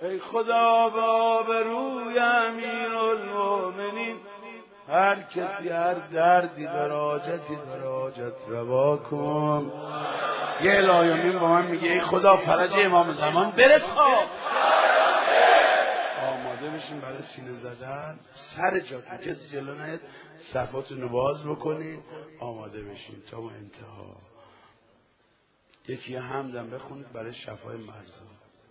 ای خدا با آبروی امیرالمومنین هر کسی هر دردی داره حاجتی داره حاجت روا کن. یه الهیامین با من میگه ای خدا فرج امام زمان برسا. آماده بشین برای سینه زدن. سر جاتون کسی جلو نیاد، صفاتون رو باز بکنین، آماده بشین تا اون انتها. یکی حمدم بخونید برای شفای مرزا.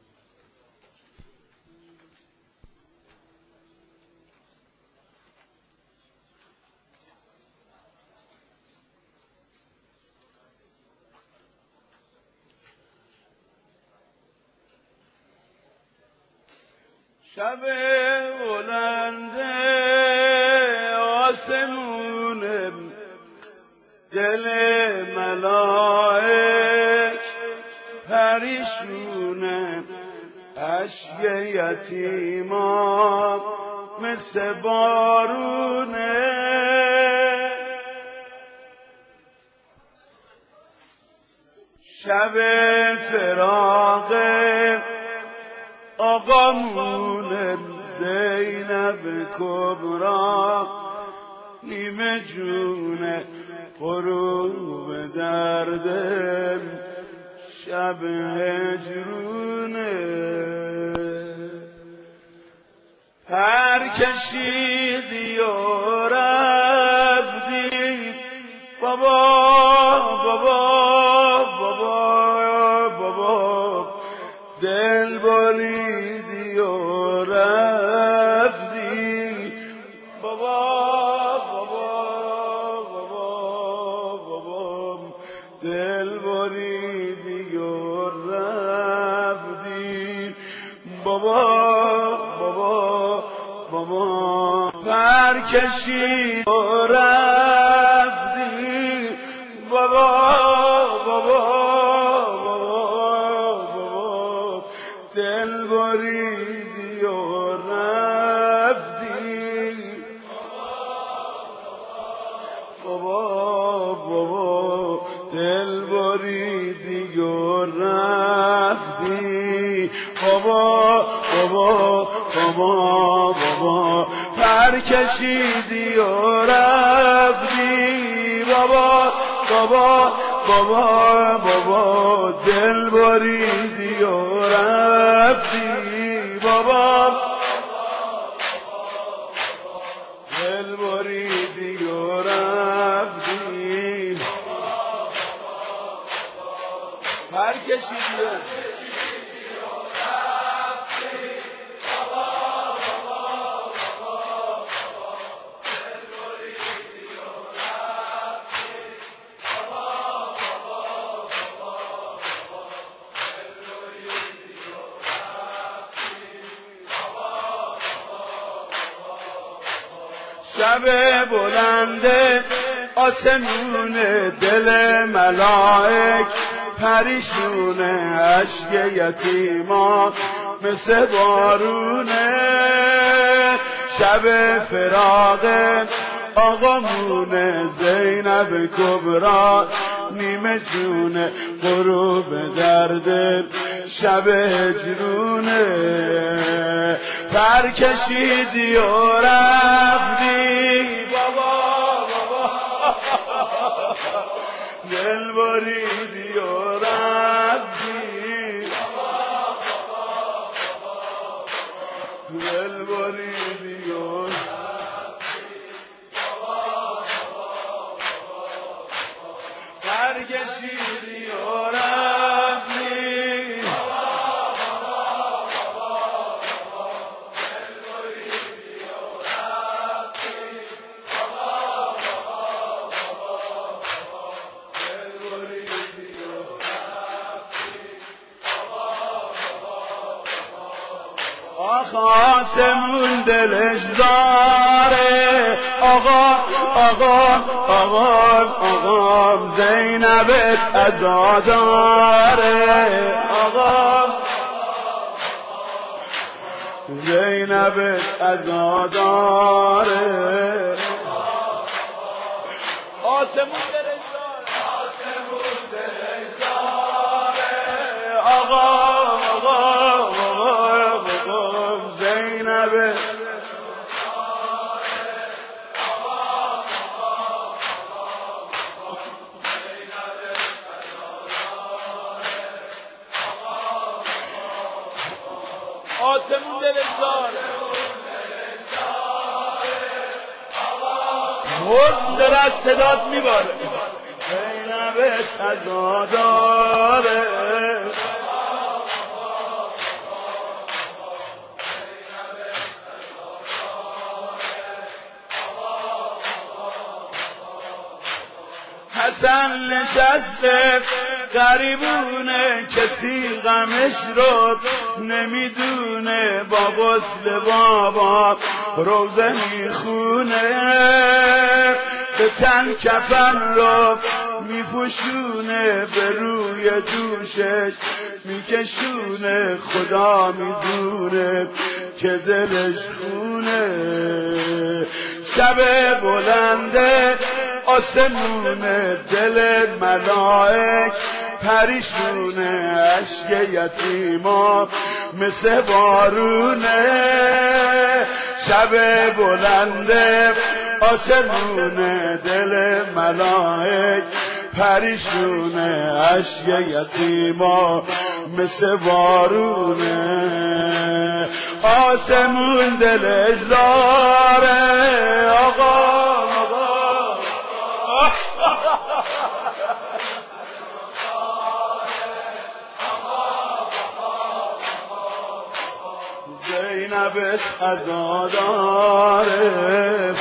شب بلند آسمون دل ملائک پریشونه، اشک یتیما مثل بارونه. شب فراق آقامون زینب کبرا، نیمه جونه غروب درد شب هجرونه. پر کشیدی و رفتی بابا بابا بابا بابا، دل بریدی و رفتی بابا بابا بابا بابا، دل بریدی و رفتی بابا بابا بابا. پر کشید و رفتی بابا بابا دل بریدی و رفتی بابا بابا، دل بریدی و رفتی بابا بابا بابا بابا. پر کشیدی و رفتی بابا بابا بابا بابا، دل بریدی و رفتی بابا، دل بریدی و رفتی. پر کشیدی و شب بلند آسمون دل ملائک پریشونه، اشک یتیما مثل بارونه. شب فراق آقامون زینب کبرا، نیمه جونه غروب درد شب هجرونه. پر کشیدی و رفتی بابا بابا، دل بریدی و رفتی دل بریدی و پر کشیدی و رفتی آسمون دلش داره آقا آقا آقا آقا، زینبت عزاداره آقا، زینبت عزاداره. آسمون دلش داره، آسمون دلش داره آقا آقا آقا آقا، زینب آسمون دلزاره حسن داره از صدات میباره زینب تزاداره حسن نشسته غریبونه کسی غمش رو نمیدونه با غسل بابا روزه میخونه به تن کفن رو میپوشونه به روی دوشش میکشونه خدا میدونه که دلش خونه شب بلنده آسمون دل ملائک پریشونه عشق یتیما مثل بارونه شب بلنده آسمون دل ملائک پریشونه عشق یتیما مثل بارونه آسمون دل زاره آقا زینب عزاداره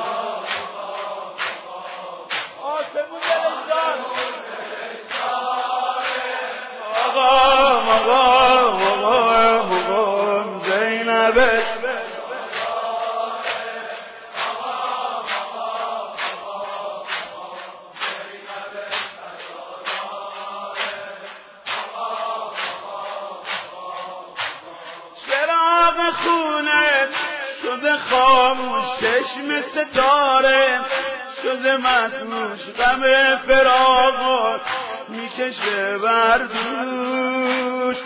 آسمون دلزار آقا زینب خونه شده خاموش چشم ستاره شده مدهوش غم فراق میکشه بردوش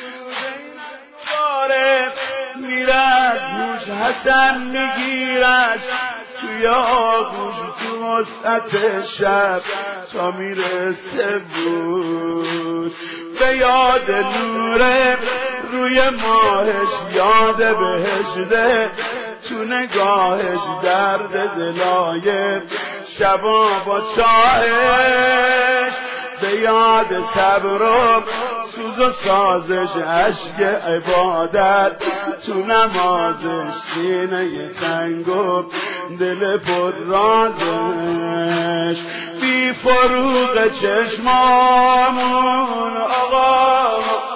داره میره از هوش حسن میگیرش توی آغوش تو وسعت شب تا میرسه بود به یاد نوره روی ماهش یاد بهشته تو نگاهش درد دلای شبا با چاهش به یاد صبر و سوز و سازش عشق عبادت تو نمازش سینه تنگ و دل پر رازش بی فروغ چشمامون آقا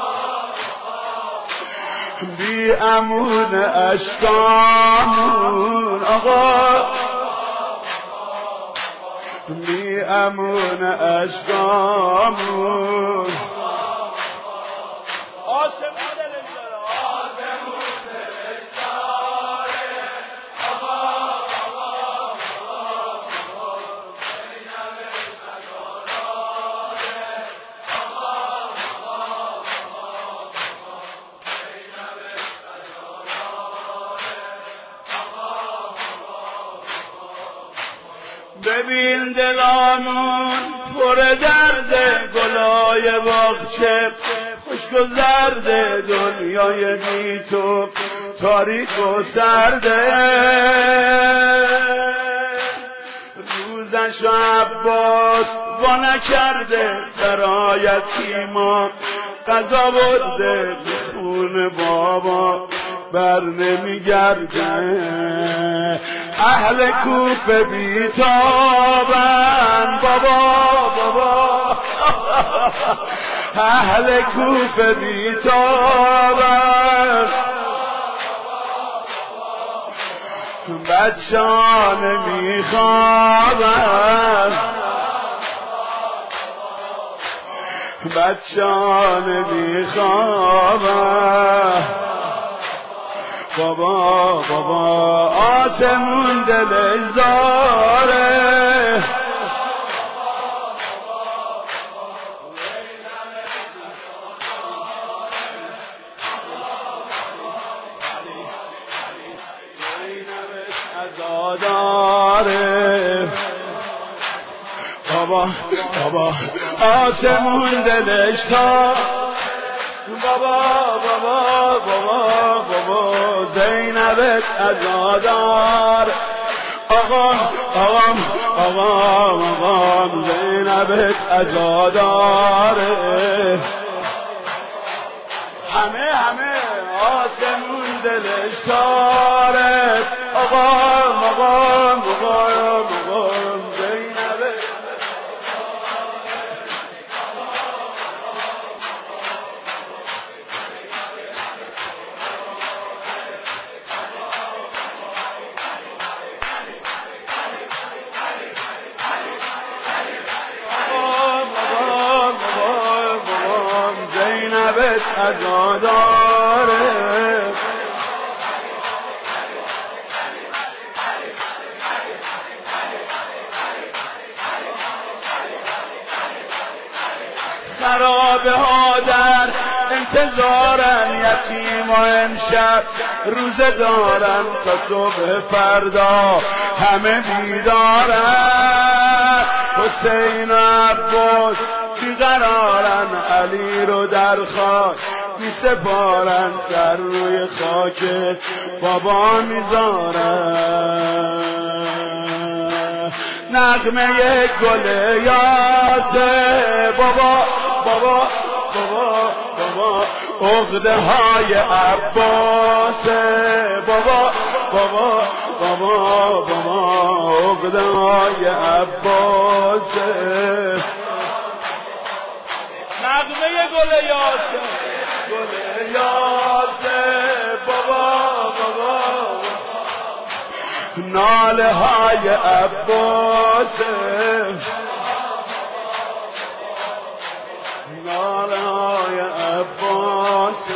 بی امون اشکامون آقا بی امون اشکامون آسمون دلزاره آسمون دلزاره ببین دلامون پر درد گلای باغچه خشک و زرد دنیای بی تو تاریک و سرده روزش عباس وا نکرده برای یتیما قضا برده خون بابا بر نمیگرده اهل کوفه بیتابن بابا اهل کوفه بیتابن بچه‌ها میخوابن بچه‌ها میخوابن بابا آسمون دلزاره عزاداره بابا بابا آسمون دلش تا بابا بابا بابا بابا زینبت عزادار آقام آقام آقام آقام زینبت عزاداره همه آسمون دلش تاره آقام آقام آقام آقام زینبت زینبت عزاداره خرابه ها در انتظارن یتیم و امشب روزه دارن تا صبح فردا همه بیدارن حسین و عباس بیقرارن علی رو در خاک می سپارن سر روی خاک بابا میذارن نغمه گل یاسه بابا بابا بابا بابا عقده های عباس بابا بابا بابا بابا عقده های عباس نغمه گل یاسه بابا بابا ناله های عباس ناله های عباس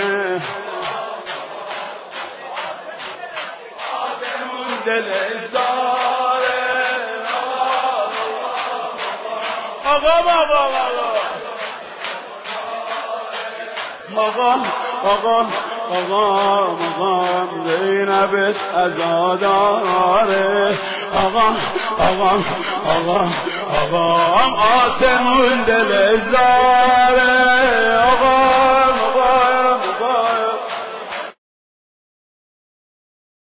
دلش داره آقا بابا آقا آقا آقا آقا زینبت عزاداره آقا آقا آقا آقا آسمون دلش داره آقا